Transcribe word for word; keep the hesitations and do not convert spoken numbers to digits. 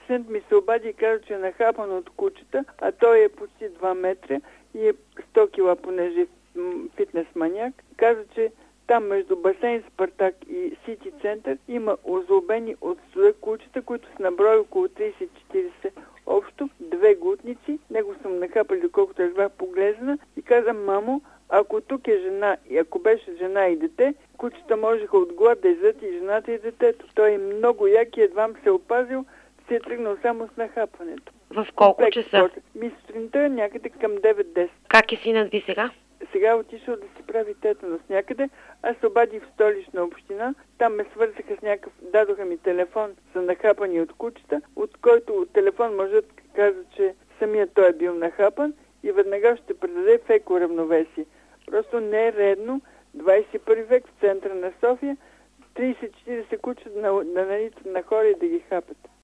пациент ми се обади и каза, че е нахапан от кучета, а той е почти два метра и е сто кила, понеже е фитнес маняк. Каза, че там между басейн Спартак и Сити център има озлобени от студа кучета, които са наброи около трийсет-четирийсет общо, две глутници. Него съм нахапали, доколкото разбрах, поглезена и казам: мамо, ако тук е жена и ако беше жена и дете, кучета можеха от глад да излезат и жената и детето. Той е много як и едвам се опазил, се е тръгнал само с нахапването. В колко Пек, часа? Ми сутринта някъде към девет-десет. Как е синът ви сега? Сега отишъл да си прави тетанус някъде. Аз се обадих в Столична община. Там ме свързаха с някакъв... Дадоха ми телефон за нахапани от кучета, от който от телефон мъжът каза, че самият той е бил нахапан и веднага ще предаде в еко равновесие. Просто не е редно двадесет и първи век в центъра на София трийсет-четирийсет кучета да налитат на хора и да ги хапят.